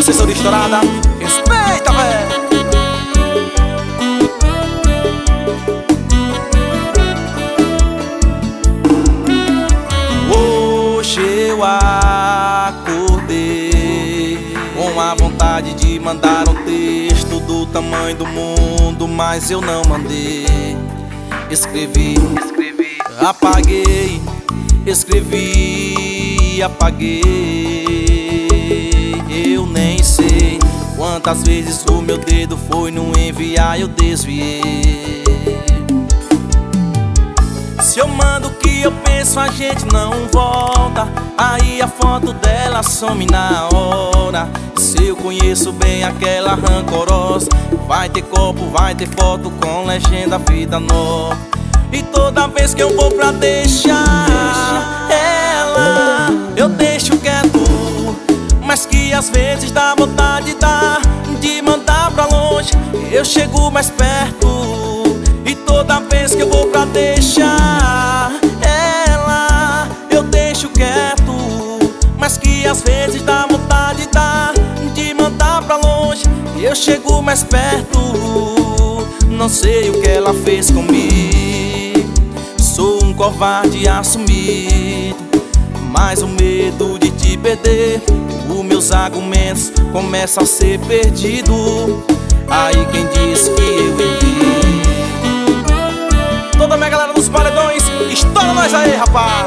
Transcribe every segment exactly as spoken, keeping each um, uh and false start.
assessoria estourada. Respeita, véi. Hoje eu acordei com a vontade de mandar um texto do tamanho do mundo, mas eu não mandei. Escrevi, escrevi, apaguei, escrevi, apaguei. Eu nem sei quantas vezes o meu dedo foi no enviar e eu desviei. Se eu mando o que eu penso, a gente não volta. Aí a foto dela some na hora. Se eu conheço bem aquela rancorosa, vai ter copo, vai ter foto com legenda vida nova. E toda vez que eu vou pra deixar ela, eu deixo quieto, mas que às vezes dá vontade dá de mandar pra longe. Eu chego mais perto, e toda vez que eu vou pra deixar ela, eu deixo quieto, mas que às vezes dá vontade dá de mandar pra longe. Eu chego mais perto, não sei o que ela fez comigo. Sou um covarde assumido, mas o medo de te perder, os meus argumentos começam a ser perdidos. Aí quem disse que eu errei? Toda a minha galera dos paredões, estoura nós aí, rapaz!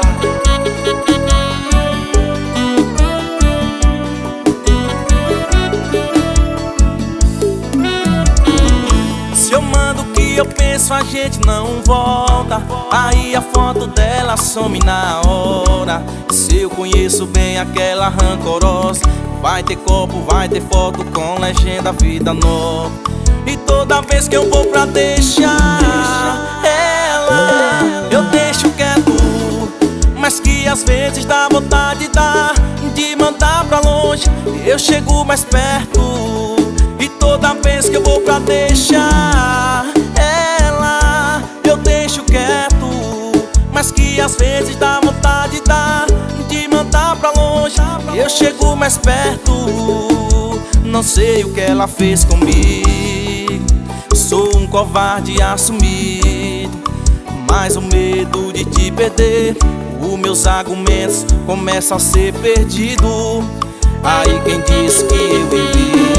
Se eu mando o que eu penso, a gente não volta. Aí a foto dela some na hora. Se eu conheço bem aquela rancorosa, vai ter copo, vai ter foto com legenda vida nova. E toda vez que eu vou pra deixar ela, eu deixo quieto, mas que às vezes dá vontade dá de mandar pra longe. Eu chego mais perto, e toda vez que eu vou pra deixar ela, eu deixo quieto, mas que às vezes dá vontade dá de mandar pra longe. Eu chego mais perto, não sei o que ela fez comigo. Sou um covarde assumido, mas o medo de te perder, os meus argumentos começam a ser perdidos. Aí quem disse que eu errei?